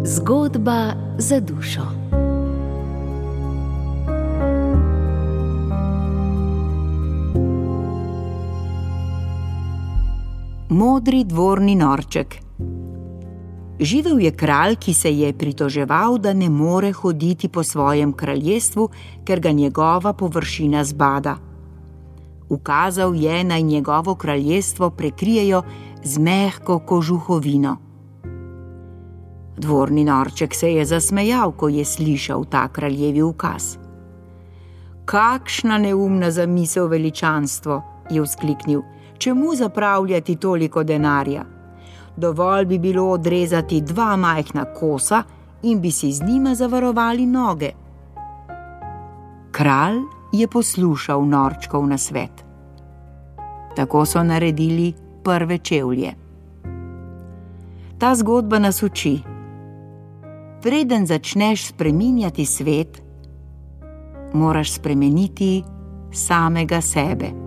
Zgodba za dušo. Modri dvorni norček. Živel je kralj, ki se je pritoževal, da ne more hoditi po svojem kraljestvu, ker ga njegova površina zbada. Ukazal je, naj njegovo kraljestvo prekrijejo z mehko kožuhovino. Dvorni norček se je zasmejal, ko je slišal ta kraljevi ukaz. Kakšna neumna zamisel, veličanstvo, je vzkliknil, čemu zapravljati toliko denarja? Dovolj bi bilo odrezati 2 majhna kosa in bi si z njima zavarovali noge. Kralj je poslušal norčkov nasvet. Tako so naredili prve čevlje. Ta zgodba nas uči: preden začneš spreminjati svet, moraš spremeniti samega sebe.